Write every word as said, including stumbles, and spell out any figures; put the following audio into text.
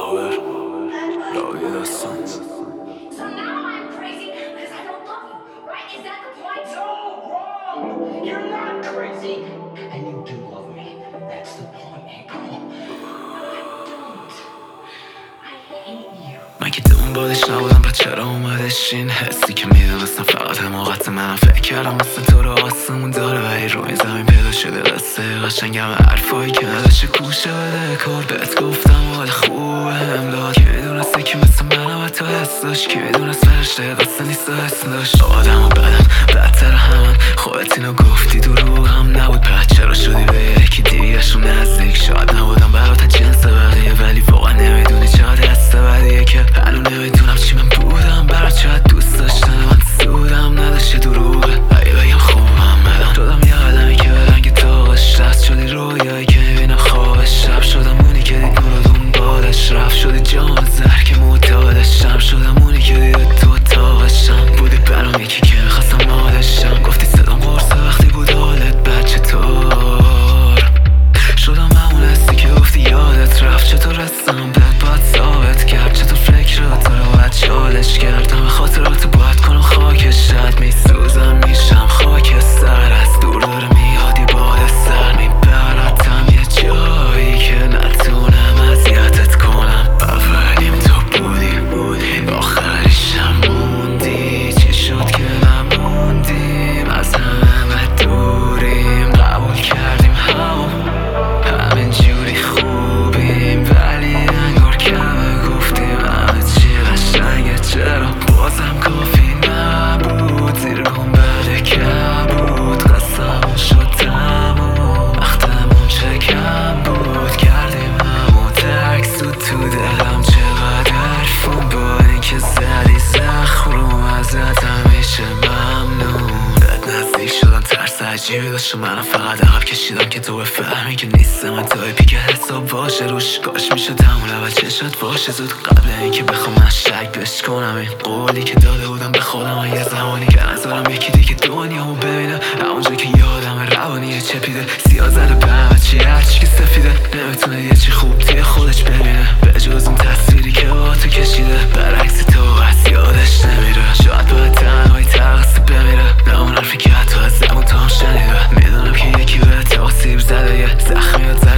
باور راوی داستان. So now I'm crazy because I don't love you, right? Is that the point? No, wrong! You're not crazy, and you do love me. That's the point, April. I don't. I hate you. من که دنبالش نبودم پس چرا اومدش این حسی که میدونستم فقط حماقت منم. فکر کردم مثل تو رو آسمون داره ولی روی زمین پیدا شده قصه قشنگم حرفایی که نداشته گوشه بده کار. بهت گفتم حال خوبه امداد که میدونسته که مثل منم حتی حس داشت که میدونست فرشته قصه نیست و اسم داشت. آدم و بدن بدتر همن خودت اینو گفتی دروغ هم نبود پس چرا شدی به یکی دیگهشون نزدیک. شاید نبودم برات جنس بقیه ولی واقعا نمیدونی چقدر حس بدیه که هنو نمیدونم چی من بودم برات. شاید دوست داشتن من سودم نداشته دروغه اگه بگم خوبم بدن شدم یه قدمی که به رنگ داغش رست شدی رویایی که میبینم خوابش شب شدم اونی که دید نور دنبالش رفت شدی جام زهر که معتادشم شدم اونی که دید تو اتاقشم بودی برام یکی که میخواستم مالشم گفتی صدام قرصه وقتی بود حالت بد چطور شدم همون هستی که گفتی یادت رفت چطور رستم بهت باید ثابت کرد چطور فکرات تو رو باید چالش کردم به خاطراتو باید کنم خاکش شد میسوزم میشم خاکستر از دور داره میاد یه باد سر میبرتم یه جایی که نتونم اذیتت کنم. اولیم تو بودی بودی آخریشم موندی چی شد که نموندیم از همه دوریم قبول کردیم همون همین جوری خوبیم ولی انگار کمه گفتیم همه چی قشنگه چرا بازم کافی نبود زیر گنبد کبود قسمون شد تموم وقتمون چه کم بود کردیم همون تک سود تو دلم چقدر فون با اینکه زدی زخم روم ازت همیشه ممنون. بهت نزدیک شدم ترس عجیبی داشت و منم فقط عقب کشیدم که تو بفهمی که نیستم من تایپی که حساب باشه روش کاش میشد همون اول چشات باشه زود قبل اینکه بخوام من شک بش کنم این قولی که داده بودم به خودم و یه زمانی که نذارم یکی دیگه دنیامو ببینه همونجا که یادم روانی چپیده سیاه زده به همه چی هرچی که سفیده نمیتونه یه چی خوب توی خودش ببینه به جز اون تصویری که با تو کشیده برعکس تو از یادش نمیره. شاید باید تنهایی تقصی بمیره نه اون حرفی که حتی از زبون تو هم شنیده میدونم که یکی به آسیب زده یه زخمی